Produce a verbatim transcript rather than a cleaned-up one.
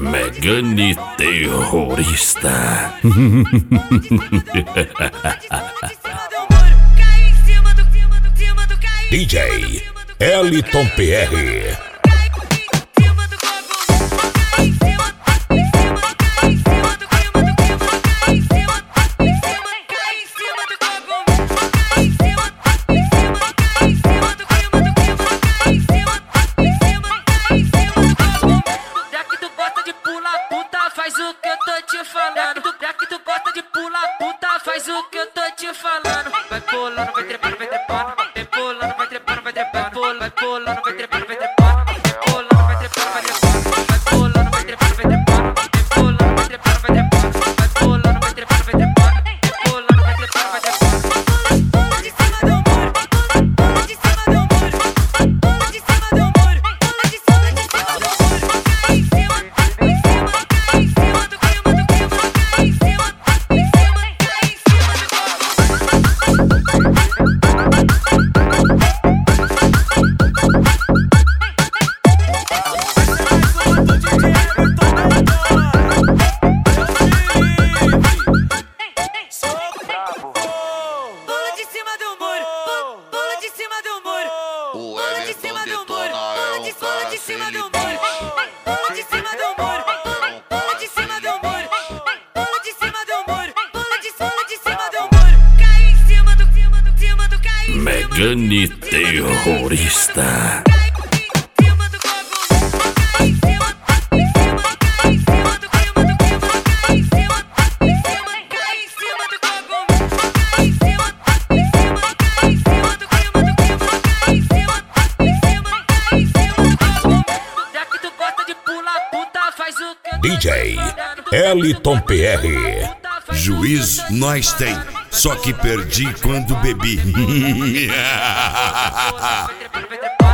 Megane terrorista. D J Eliton P R. Já que tu gosta de pular puta, faz o que eu tô te falando. Vai pulando, vai trepando, vai trepando. Vai pulando, vai trepando, vai trepando. Vai pulando, vai trepando, vai trepando. Vai pulando, vai trepando, vai trepando. Vai pulando, vai trepando, vai trepando. Vai pulando, vai trepando, vai trepando. Vai pulando, vai trepando, vai trepando. Vai pulando, vai trepando, vai trepando. Pula de cima do muro, pula de cima do muro, pula de cima do muro, pula de cima, de cima do muro. Cai em cima, cai em cima, cai em cima do clima, do clima. Cai em cima, em cima, cai em cima do Pula de cima do muro, pula de cima do muro, pula de cima do muro, pula de pula de cima do muro, pula de cima do muro, pula de cima do muro, pula de cima do muro, pula de pula de cima do muro, cai em cima do cima do cima do cai em cima. Megane terrorista. D J Eliton P R. Juiz nós tem, só que perdi quando bebi.